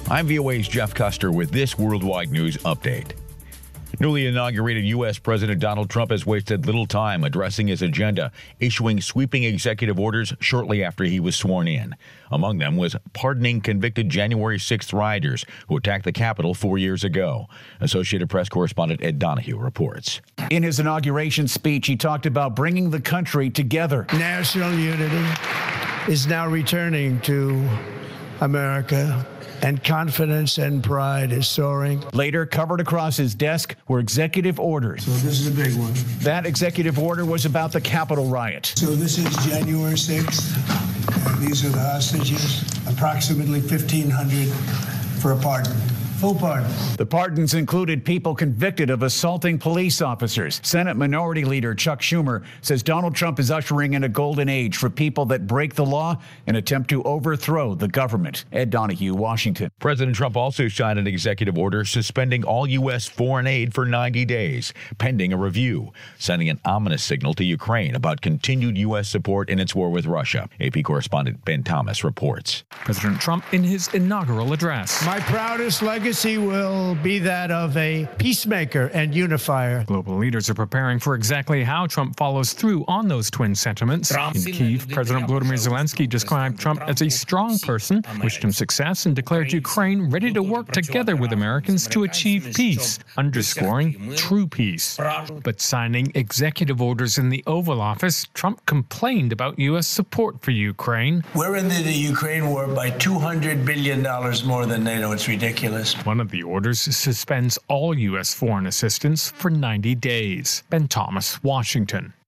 I'm VOA's Jeff Custer with this Worldwide News Update. Newly inaugurated U.S. President Donald Trump has wasted little time addressing his agenda, issuing sweeping executive orders shortly after he was sworn in. Among them was pardoning convicted January 6th rioters who attacked the Capitol 4 years ago. Associated Press correspondent Ed Donahue reports. In his inauguration speech, he talked about bringing the country together. National unity is now returning to America, and confidence and pride is soaring. Later, covered across his desk were executive orders. So this is a big one. That executive order was about the Capitol riot. So this is January 6th. These are the hostages, approximately 1,500 for a pardon. Full pardon. The pardons included people convicted of assaulting police officers. Senate Minority Leader Chuck Schumer says Donald Trump is ushering in a golden age for people that break the law and attempt to overthrow the government. Ed Donahue, Washington. President Trump also signed an executive order suspending all U.S. foreign aid for 90 days, pending a review, sending an ominous signal to Ukraine about continued U.S. support in its war with Russia. AP correspondent Ben Thomas reports. President Trump in his inaugural address. My proudest legacy will be that of a peacemaker and unifier. Global leaders are preparing for exactly how Trump follows through on those twin sentiments. In Kyiv, President Volodymyr Zelensky described Trump as a strong person, wished him success, and declared Ukraine ready to work together with Americans to achieve peace, underscoring true peace. But signing executive orders in the Oval Office, Trump complained about U.S. support for Ukraine. We're in the Ukraine war by $200 billion more than NATO. It's ridiculous. One of the orders suspends all U.S. foreign assistance for 90 days. Ben Thomas, Washington.